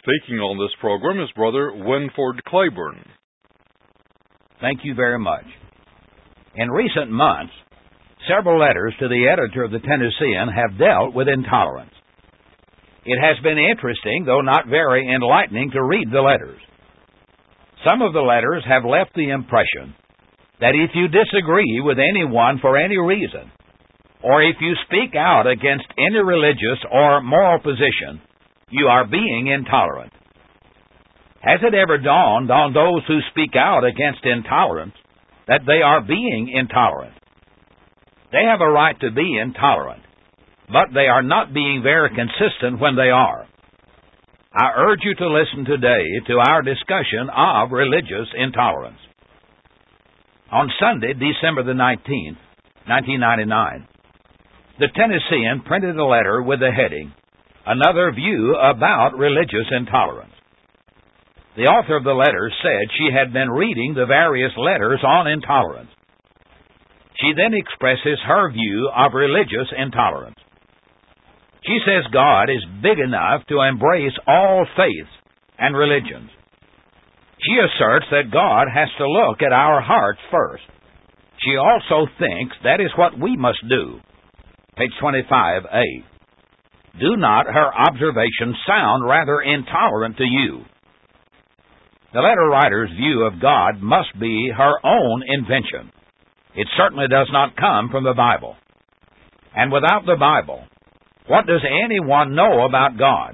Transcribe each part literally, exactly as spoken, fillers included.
Speaking on this program is Brother Winford Claiborne. Thank you very much. In recent months, several letters to the editor of the Tennessean have dealt with intolerance. It has been interesting, though not very enlightening, to read the letters. Some of the letters have left the impression that if you disagree with anyone for any reason, or if you speak out against any religious or moral position, you are being intolerant. Has it ever dawned on those who speak out against intolerance that they are being intolerant? They have a right to be intolerant, but they are not being very consistent when they are. I urge you to listen today to our discussion of religious intolerance. On Sunday, December the nineteenth, nineteen ninety-nine, the Tennessean printed a letter with the heading, "Another View About Religious Intolerance." The author of the letter said she had been reading the various letters on intolerance. She then expresses her view of religious intolerance. She says God is big enough to embrace all faiths and religions. She asserts that God has to look at our hearts first. She also thinks that is what we must do. Page twenty-five A. Do not her observations sound rather intolerant to you? The letter writer's view of God must be her own invention. It certainly does not come from the Bible. And without the Bible, what does anyone know about God?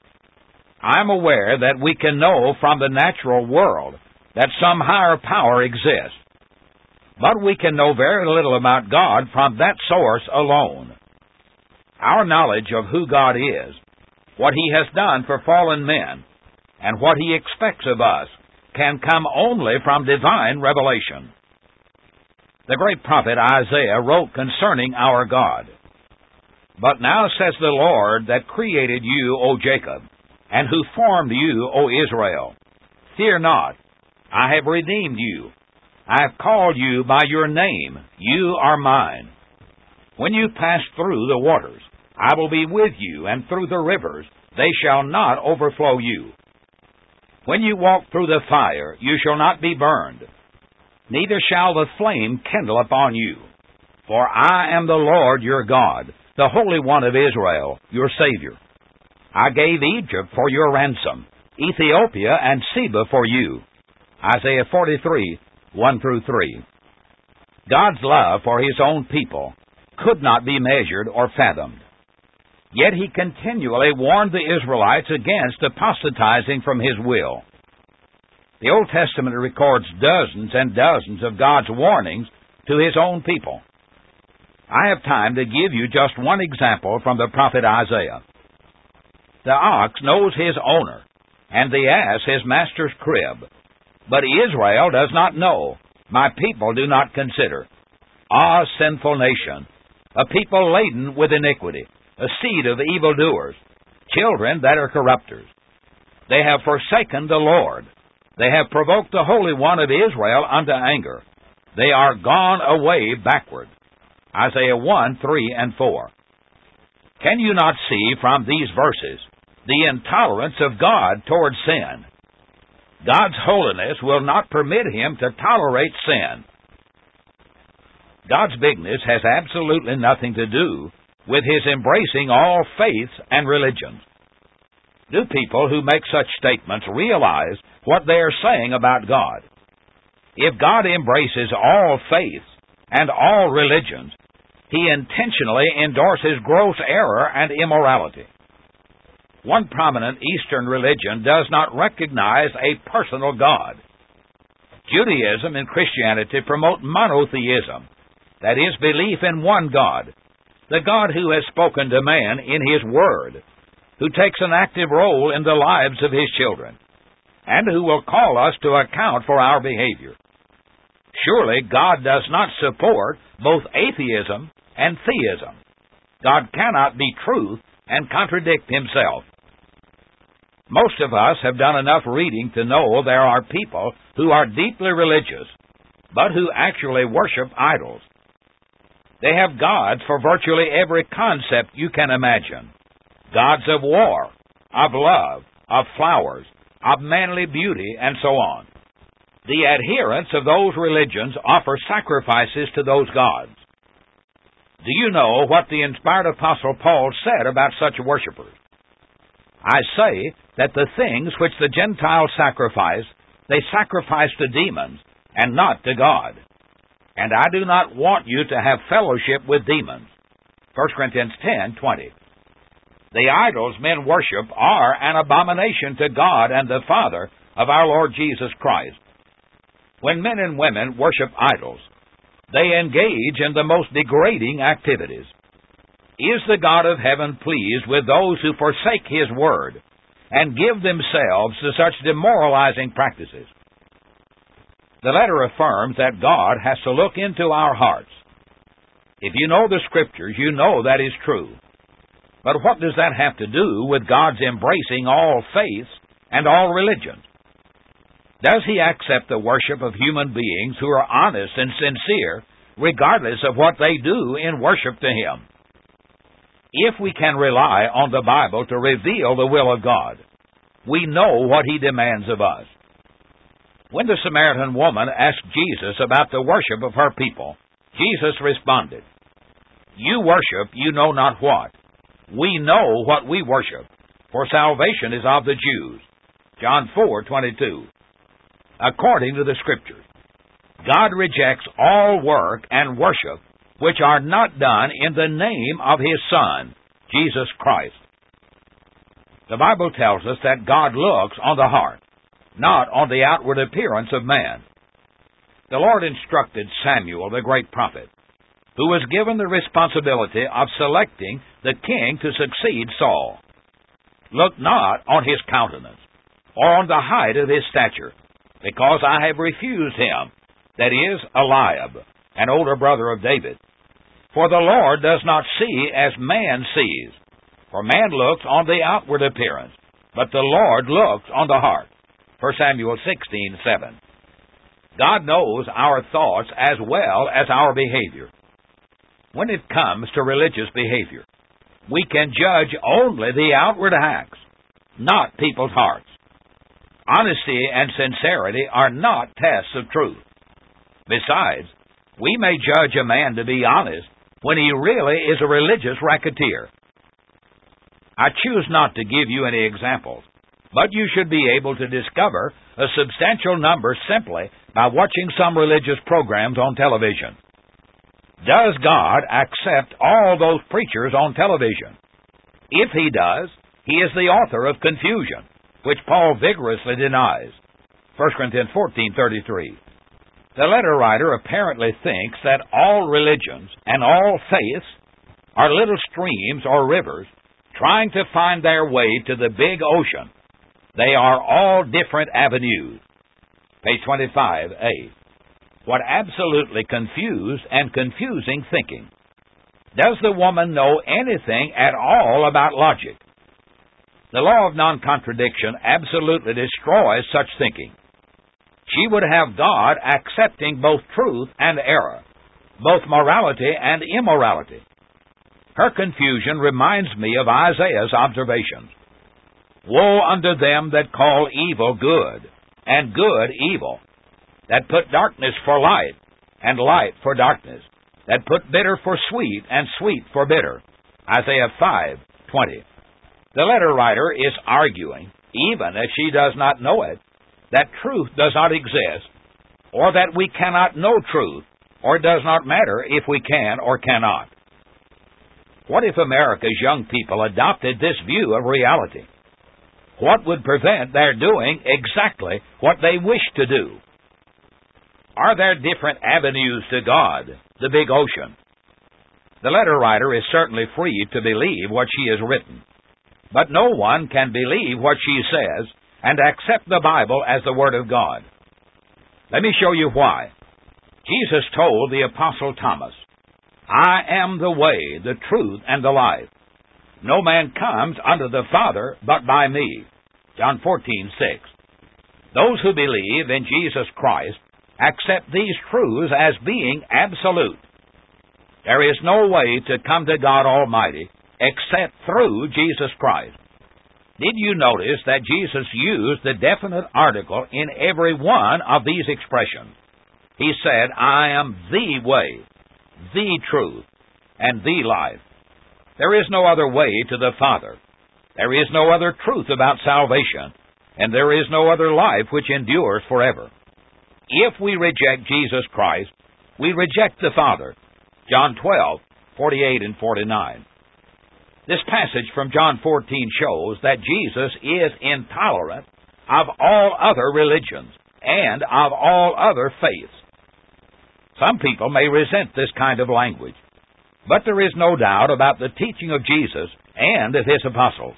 I am aware that we can know from the natural world that some higher power exists, but we can know very little about God from that source alone. Our knowledge of who God is, what He has done for fallen men, and what He expects of us can come only from divine revelation. The great prophet Isaiah wrote concerning our God, "But now says the Lord that created you, O Jacob, and who formed you, O Israel, fear not, I have redeemed you. I have called you by your name, you are mine. When you pass through the waters, I will be with you, and through the rivers, they shall not overflow you. When you walk through the fire, you shall not be burned, neither shall the flame kindle upon you. For I am the Lord your God, the Holy One of Israel, your Savior. I gave Egypt for your ransom, Ethiopia and Seba for you." Isaiah forty-three, one through three. God's love for His own people could not be measured or fathomed. Yet He continually warned the Israelites against apostatizing from His will. The Old Testament records dozens and dozens of God's warnings to His own people. I have time to give you just one example from the prophet Isaiah. The ox knows his owner, and the ass his master's crib. But Israel does not know, my people do not consider. Ah, sinful nation, a people laden with iniquity, a seed of evildoers, children that are corrupters. They have forsaken the Lord. They have provoked the Holy One of Israel unto anger. They are gone away backward. Isaiah one, three, and four. Can you not see from these verses the intolerance of God toward sin? God's holiness will not permit Him to tolerate sin. God's bigness has absolutely nothing to do with His embracing all faiths and religions. Do people who make such statements realize what they are saying about God? If God embraces all faiths and all religions, He intentionally endorses gross error and immorality. One prominent Eastern religion does not recognize a personal God. Judaism and Christianity promote monotheism, that is, belief in one God, the God who has spoken to man in His Word, who takes an active role in the lives of His children, and who will call us to account for our behavior. Surely God does not support both atheism and theism. God cannot be truth and contradict Himself. Most of us have done enough reading to know there are people who are deeply religious, but who actually worship idols. They have gods for virtually every concept you can imagine. Gods of war, of love, of flowers, of manly beauty, and so on. The adherents of those religions offer sacrifices to those gods. Do you know what the inspired Apostle Paul said about such worshippers? I say that the things which the Gentiles sacrifice, they sacrifice to demons, and not to God. And I do not want you to have fellowship with demons. First Corinthians ten twenty. The idols men worship are an abomination to God and the Father of our Lord Jesus Christ. When men and women worship idols, they engage in the most degrading activities. Is the God of heaven pleased with those who forsake His word and give themselves to such demoralizing practices? The letter affirms that God has to look into our hearts. If you know the Scriptures, you know that is true. But what does that have to do with God's embracing all faiths and all religions? Does He accept the worship of human beings who are honest and sincere, regardless of what they do in worship to Him? If we can rely on the Bible to reveal the will of God, we know what He demands of us. When the Samaritan woman asked Jesus about the worship of her people, Jesus responded, "You worship you know not what. We know what we worship, for salvation is of the Jews." John four twenty-two. According to the Scriptures, God rejects all work and worship which are not done in the name of His Son, Jesus Christ. The Bible tells us that God looks on the heart, not on the outward appearance of man. The Lord instructed Samuel, the great prophet, who was given the responsibility of selecting the king to succeed Saul. Look not on his countenance, or on the height of his stature, because I have refused him, that is, Eliab, an older brother of David. For the Lord does not see as man sees, for man looks on the outward appearance, but the Lord looks on the heart. First Samuel sixteen seven. God knows our thoughts as well as our behavior. When it comes to religious behavior, we can judge only the outward acts, not people's hearts. Honesty and sincerity are not tests of truth. Besides, we may judge a man to be honest when he really is a religious racketeer. I choose not to give you any examples, but you should be able to discover a substantial number simply by watching some religious programs on television. Does God accept all those preachers on television? If He does, He is the author of confusion, which Paul vigorously denies. First Corinthians fourteen thirty-three. The letter writer apparently thinks that all religions and all faiths are little streams or rivers trying to find their way to the big ocean. They are all different avenues. Page twenty-five A. What absolutely confused and confusing thinking. Does the woman know anything at all about logic? The law of non-contradiction absolutely destroys such thinking. She would have God accepting both truth and error, both morality and immorality. Her confusion reminds me of Isaiah's observations. Woe unto them that call evil good, and good evil, that put darkness for light, and light for darkness, that put bitter for sweet, and sweet for bitter. Isaiah five twenty. The letter writer is arguing, even if she does not know it, that truth does not exist, or that we cannot know truth, or it does not matter if we can or cannot. What if America's young people adopted this view of reality? What would prevent their doing exactly what they wish to do? Are there different avenues to God, the big ocean? The letter writer is certainly free to believe what she has written, but no one can believe what she says and accept the Bible as the Word of God. Let me show you why. Jesus told the Apostle Thomas, I am the way, the truth, and the life. No man comes unto the Father but by me. John fourteen six. Those who believe in Jesus Christ accept these truths as being absolute. There is no way to come to God Almighty except through Jesus Christ. Did you notice that Jesus used the definite article in every one of these expressions? He said, I am the way, the truth, and the life. There is no other way to the Father. There is no other truth about salvation, and there is no other life which endures forever. If we reject Jesus Christ, we reject the Father. John twelve, forty-eight and forty-nine. This passage from John fourteen shows that Jesus is intolerant of all other religions and of all other faiths. Some people may resent this kind of language, but there is no doubt about the teaching of Jesus and of his apostles.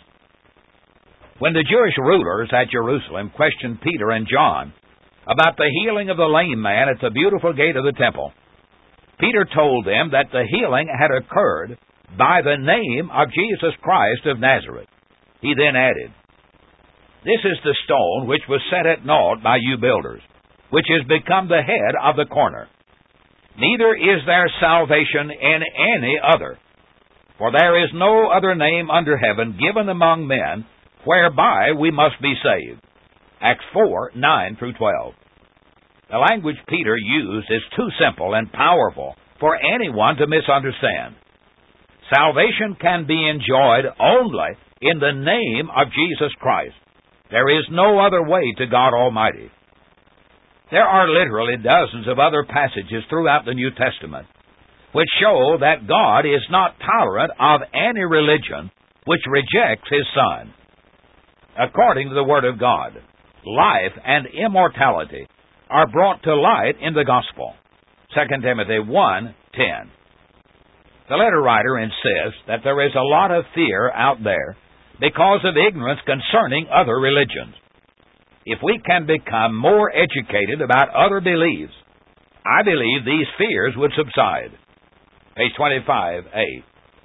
When the Jewish rulers at Jerusalem questioned Peter and John about the healing of the lame man at the beautiful gate of the temple, Peter told them that the healing had occurred by the name of Jesus Christ of Nazareth. He then added, This is the stone which was set at naught by you builders, which has become the head of the corner. Neither is there salvation in any other, for there is no other name under heaven given among men whereby we must be saved. Acts four, nine through twelve. The language Peter used is too simple and powerful for anyone to misunderstand. Salvation can be enjoyed only in the name of Jesus Christ. There is no other way to God Almighty. There are literally dozens of other passages throughout the New Testament which show that God is not tolerant of any religion which rejects His Son. According to the Word of God, life and immortality are brought to light in the Gospel. Second Timothy one, ten. The letter writer insists that there is a lot of fear out there because of ignorance concerning other religions. If we can become more educated about other beliefs, I believe these fears would subside. Page twenty-five, eight.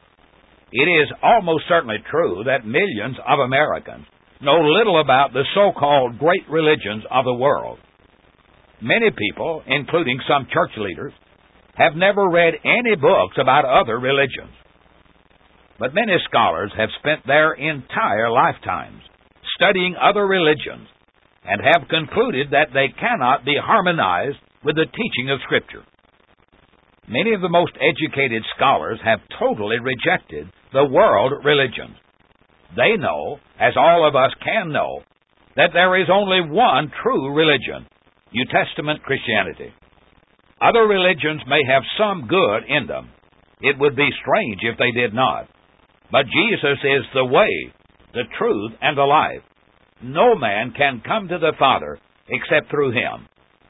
It is almost certainly true that millions of Americans know little about the so-called great religions of the world. Many people, including some church leaders, have never read any books about other religions. But many scholars have spent their entire lifetimes studying other religions and have concluded that they cannot be harmonized with the teaching of Scripture. Many of the most educated scholars have totally rejected the world religions. They know, as all of us can know, that there is only one true religion, New Testament Christianity. Other religions may have some good in them. It would be strange if they did not. But Jesus is the way, the truth, and the life. No man can come to the Father except through Him.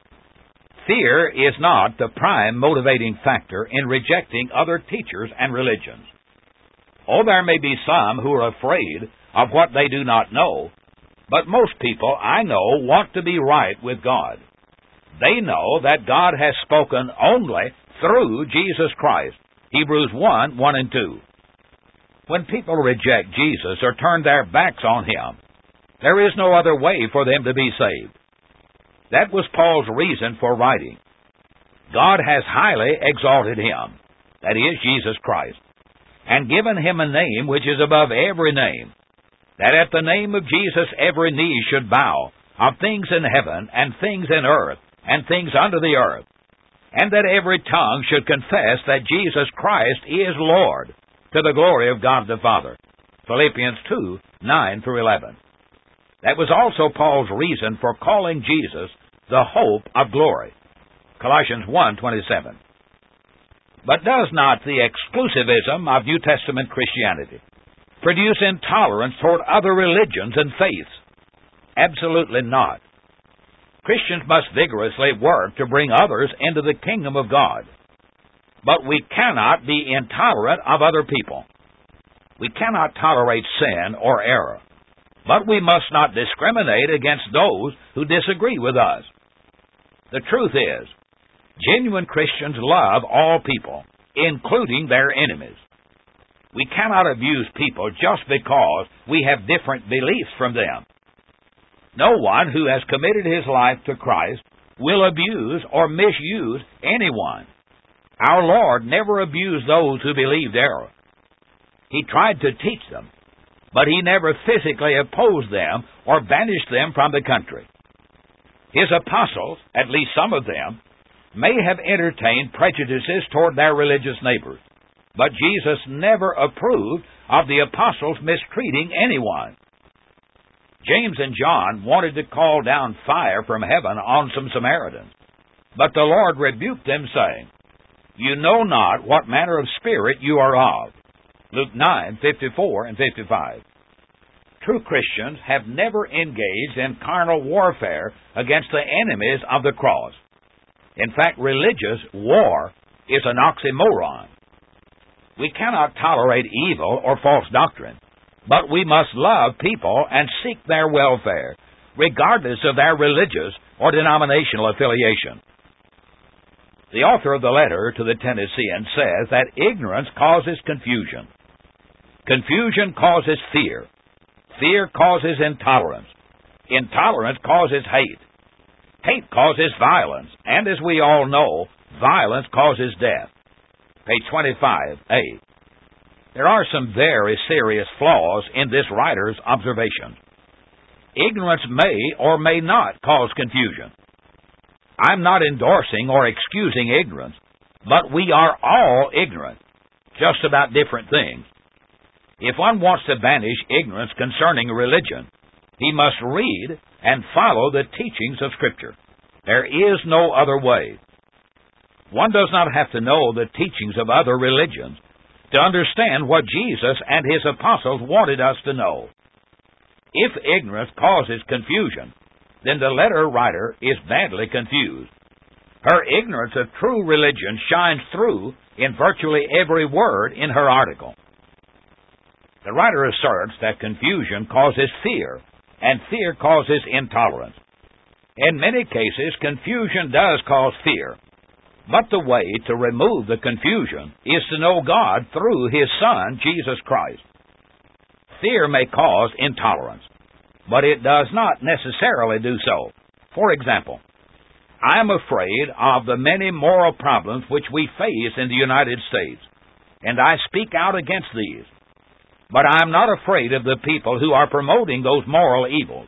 Fear is not the prime motivating factor in rejecting other teachers and religions. Oh, there may be some who are afraid of what they do not know, but most people I know want to be right with God. They know that God has spoken only through Jesus Christ. Hebrews one, one and two. When people reject Jesus or turn their backs on Him, there is no other way for them to be saved. That was Paul's reason for writing. God has highly exalted Him, that is, Jesus Christ, and given Him a name which is above every name, that at the name of Jesus every knee should bow, of things in heaven and things in earth and things under the earth, and that every tongue should confess that Jesus Christ is Lord, to the glory of God the Father. Philippians two, nine through eleven. That was also Paul's reason for calling Jesus the hope of glory. Colossians one, twenty-seven. But does not the exclusivism of New Testament Christianity produce intolerance toward other religions and faiths? Absolutely not. Christians must vigorously work to bring others into the kingdom of God. But we cannot be intolerant of other people. We cannot tolerate sin or error. But we must not discriminate against those who disagree with us. The truth is, genuine Christians love all people, including their enemies. We cannot abuse people just because we have different beliefs from them. No one who has committed his life to Christ will abuse or misuse anyone. Our Lord never abused those who believed error. He tried to teach them, but he never physically opposed them or banished them from the country. His apostles, at least some of them, may have entertained prejudices toward their religious neighbors, but Jesus never approved of the apostles mistreating anyone. James and John wanted to call down fire from heaven on some Samaritans, but the Lord rebuked them, saying, "You know not what manner of spirit you are of." Luke nine, fifty-four and fifty-five. True Christians have never engaged in carnal warfare against the enemies of the cross. In fact, religious war is an oxymoron. We cannot tolerate evil or false doctrine, but we must love people and seek their welfare, regardless of their religious or denominational affiliation. The author of the letter to the Tennesseans says that ignorance causes confusion. Confusion causes fear. Fear causes intolerance. Intolerance causes hate. Hate causes violence, and as we all know, violence causes death. Page twenty-five, A. There are some very serious flaws in this writer's observation. Ignorance may or may not cause confusion. I'm not endorsing or excusing ignorance, but we are all ignorant, just about different things. If one wants to banish ignorance concerning religion, he must read and follow the teachings of Scripture. There is no other way. One does not have to know the teachings of other religions to understand what Jesus and His apostles wanted us to know. If ignorance causes confusion, then the letter writer is badly confused. Her ignorance of true religion shines through in virtually every word in her article. The writer asserts that confusion causes fear, and fear causes intolerance. In many cases, confusion does cause fear, but the way to remove the confusion is to know God through His Son, Jesus Christ. Fear may cause intolerance, but it does not necessarily do so. For example, I am afraid of the many moral problems which we face in the United States, and I speak out against these. But I am not afraid of the people who are promoting those moral evils.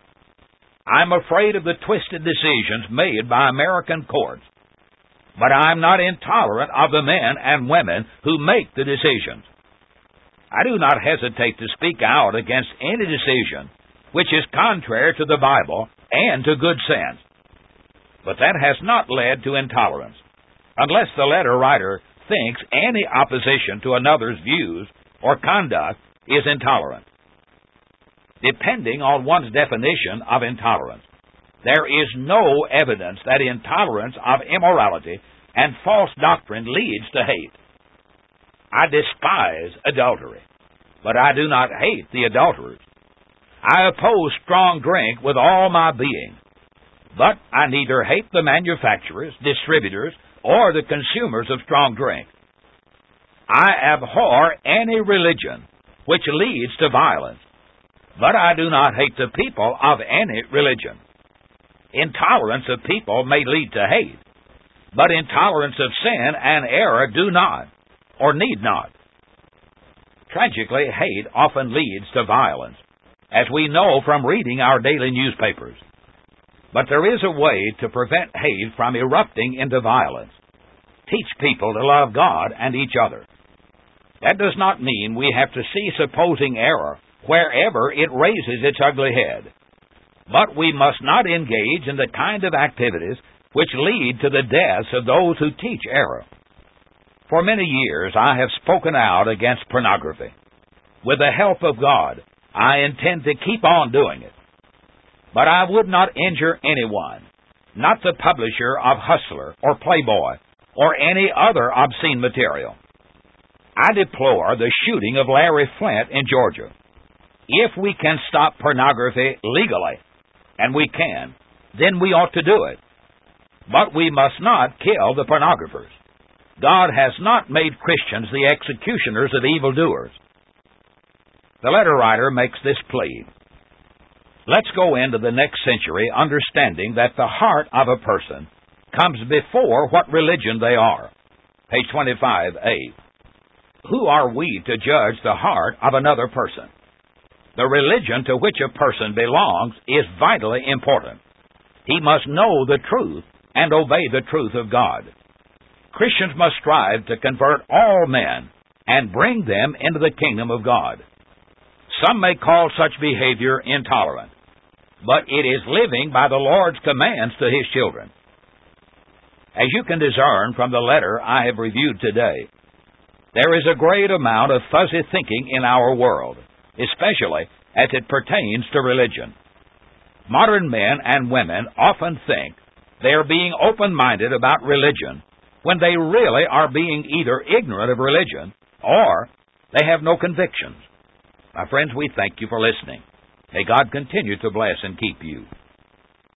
I am afraid of the twisted decisions made by American courts. But I am not intolerant of the men and women who make the decisions. I do not hesitate to speak out against any decision which is contrary to the Bible and to good sense. But that has not led to intolerance, unless the letter writer thinks any opposition to another's views or conduct is intolerant. Depending on one's definition of intolerance, there is no evidence that intolerance of immorality and false doctrine leads to hate. I despise adultery, but I do not hate the adulterers. I oppose strong drink with all my being, but I neither hate the manufacturers, distributors, or the consumers of strong drink. I abhor any religion which leads to violence, but I do not hate the people of any religion. Intolerance of people may lead to hate, but intolerance of sin and error do not, or need not. Tragically, hate often leads to violence, as we know from reading our daily newspapers. But there is a way to prevent hate from erupting into violence. Teach people to love God and each other. That does not mean we have to cease opposing error wherever it raises its ugly head. But we must not engage in the kind of activities which lead to the deaths of those who teach error. For many years I have spoken out against pornography. With the help of God, I intend to keep on doing it. But I would not injure anyone, not the publisher of Hustler or Playboy or any other obscene material. I deplore the shooting of Larry Flint in Georgia. If we can stop pornography legally, and we can, then we ought to do it. But we must not kill the pornographers. God has not made Christians the executioners of evildoers. The letter writer makes this plea. Let's go into the next century understanding that the heart of a person comes before what religion they are. Page twenty-five A. Who are we to judge the heart of another person? The religion to which a person belongs is vitally important. He must know the truth and obey the truth of God. Christians must strive to convert all men and bring them into the kingdom of God. Some may call such behavior intolerant, but it is living by the Lord's commands to His children. As you can discern from the letter I have reviewed today, there is a great amount of fuzzy thinking in our world, especially as it pertains to religion. Modern men and women often think they are being open-minded about religion when they really are being either ignorant of religion or they have no convictions. My friends, we thank you for listening. May God continue to bless and keep you.